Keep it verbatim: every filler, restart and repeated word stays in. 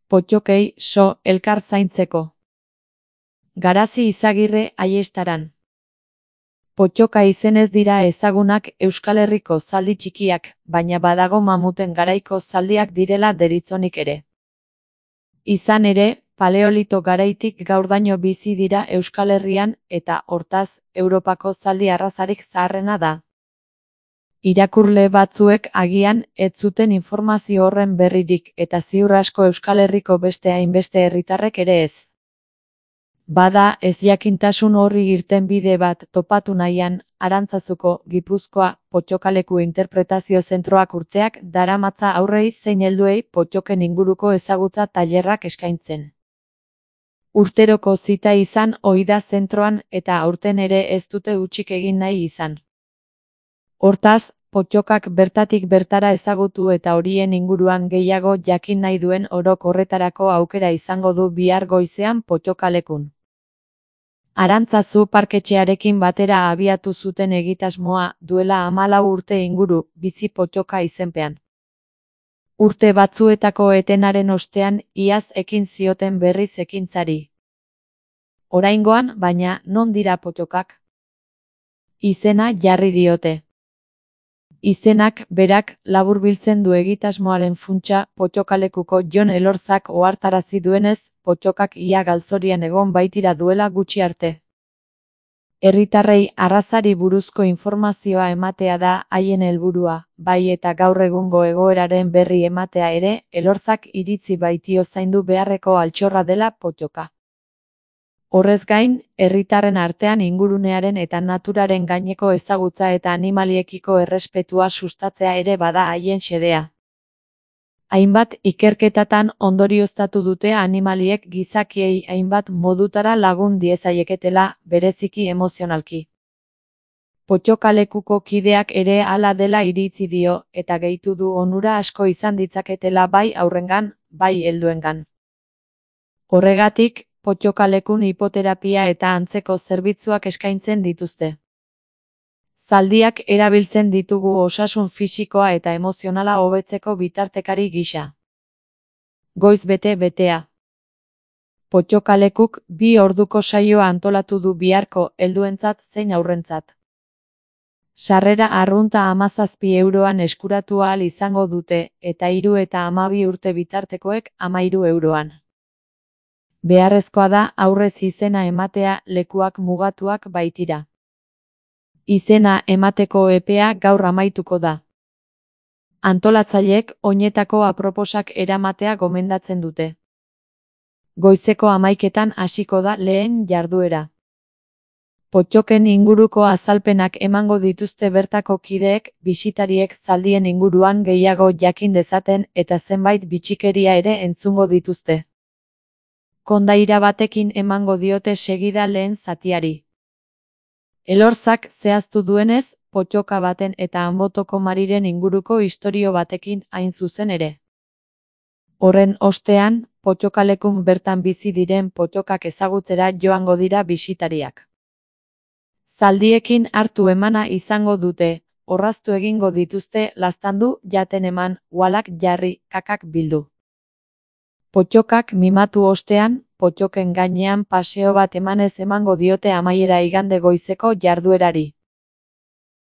Potokei so elkar zaintzeko. Garazi Izagirre Aiestaran. Potoka izenez dira ezagunak Euskal Herriko zaldi txikiak, baina badago mamuten garaiko zaldiak direla deritzonik ere. Izan ere, Paleolito garaitik gaurdaino bizi dira Euskal Herrian eta, hortaz, Europako zaldi arrazarik zaharrena da. Irakurle batzuek agian ez zuten informazio horren berririk eta ziur asko Euskal Herriko beste hainbeste herritarrek ere ez. Bada ezjakintasun horri irtenbide bat topatu nahian, Arantzazuko, Gipuzkoa, Potokaleku interpretazio zentroak urteak daramatza aurrei zein helduei Potoken inguruko ezagutza tailerrak eskaintzen. Urteroko zita izan ohi da zentroan eta aurten ere ez dute hutsik egin nahi izan. Hortaz, Potokak bertatik bertara ezagutu eta horien inguruan gehiago jakin nahi duen orok horretarako aukera izango du bihar goizean Potokalekun. Arantzazu parketxearekin batera abiatu zuten egitasmoa duela hamalau urte inguru, Bizi Potoka izenpean. Urte batzuetako etenaren ostean iaz ekin zioten berriz ekintzari. Oraingoan, baina, non dira Potokak? Izena jarri diote. Izenak, berak, laburbiltzen du egitasmoaren funtsa, Potokalekuko Jon Elorzak ohartarazi duenez, Potokak ia galzorian egon baitira duela gutxi arte. Herritarrei arrazari buruzko informazioa ematea da haien helburua, bai eta gaur egungo egoeraren berri ematea ere, Elorzak iritzi baitio zaindu beharreko altxorra dela Potoka. Horrez gain, herritarren artean ingurunearen eta naturaren gaineko ezagutza eta animaliekiko errespetua sustatzea ere bada haien xedea. Hainbat ikerketatan ondorioztatu dute animaliek gizakiei hainbat modutara lagun diezaieketela, bereziki emozionalki. Potokalekuko kideak ere hala dela iritzi dio, eta gehitu du onura asko izan ditzaketela bai haurrengan, bai helduengan. Horregatik, Potokalekun hipoterapia eta antzeko zerbitzuak eskaintzen dituzte. Zaldiak erabiltzen ditugu osasun fisikoa eta emozionala hobetzeko bitartekari gisa. Goiz bete-betea. Potokalekuk bi orduko saioa antolatu du biharko helduentzat zein haurrentzat. Sarrera arrunta hamazazpi euroan eskuratu ahal izango dute, eta hiru eta hamabi urte bitartekoek hamahiru euroan. Beharrezkoa da aurrez izena ematea lekuak mugatuak baitira. Izena emateko epea gaur amaituko da. Antolatzaileek oinetako aproposak eramatea gomendatzen dute. Goizeko hamaiketan hasiko da lehen jarduera. Potoken inguruko azalpenak emango dituzte bertako kideek, bisitariek zaldien inguruan gehiago jakin dezaten eta zenbait bitxikeria ere entzungo dituzte. Kondaira batekin emango diote segida lehen zatiari. Elorzak zehaztu duenez, Potoka baten eta Anbotoko Mariren inguruko istorio batekin hain zuzen ere. Horren ostean, Potokalekun bertan bizi diren Potokak ezagutzera joango dira bisitariak. Zaldiekin hartu emana izango dute, orraztu egingo dituzte laztandu, jaten eman, uhalak jarri, kakak bildu. Potokak mimatu ostean, Potoken gainean paseo bat emanez emango diote amaiera igande goizeko jarduerari.